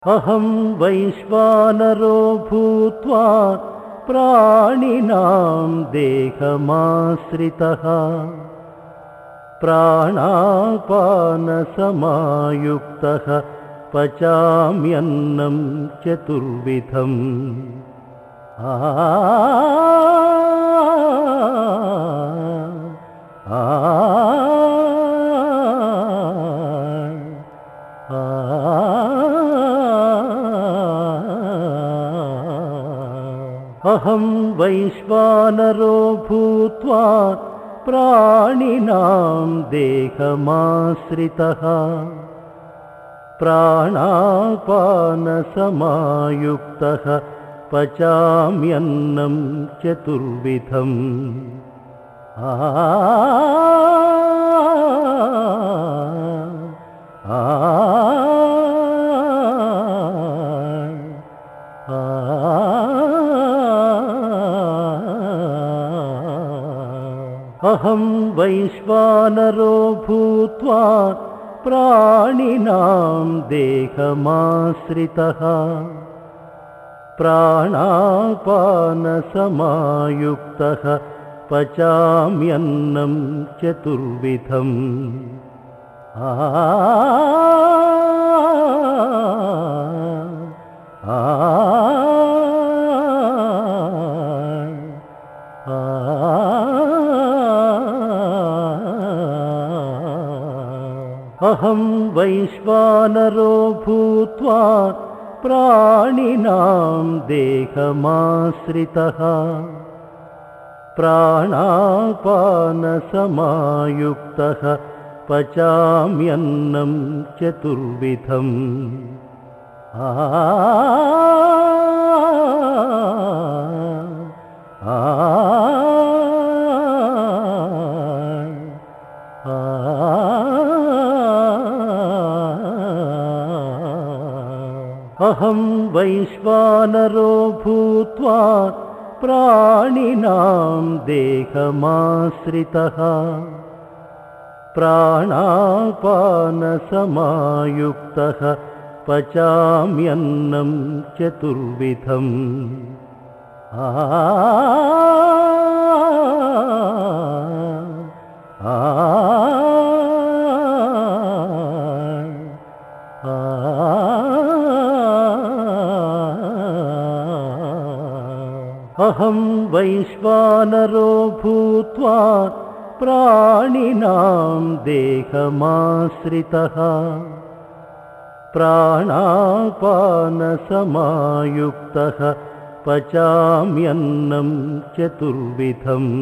अहं वैश्वानरो भूत्वा प्राणिनां देहमाश्रितः प्राणापानसमायुक्तः पचाम्यन्नं चतुर्विधम्। अहं वैश्वानरो भूत्वा प्राणिनां देहमाश्रितः प्राणापानसमायुक्तः पचाम्यन्नं चतुर्विधम्। अहं वैश्वानरो भूत्वा प्राणिनां देहमाश्रितः प्राणापानसमायुक्तः पचाम्यन्नं चतुर्विधम्। अहं वैश्वानरो भूत्वा प्राणिनां देहमाश्रितः प्राणापानसमायुक्तः पचाम्यन्नं चतुर्विधम्। अहं वैश्वानरो भूत्वा प्राणिनां देहमाश्रितः प्राणापानसमायुक्तः पचाम्यन्नं चतुर्विधम्। अहं वैश्वानरो भूत्वा प्राणिनां देहमाश्रितः प्राणापानसमायुक्तः पचाम्यन्नं चतुर्विधम्।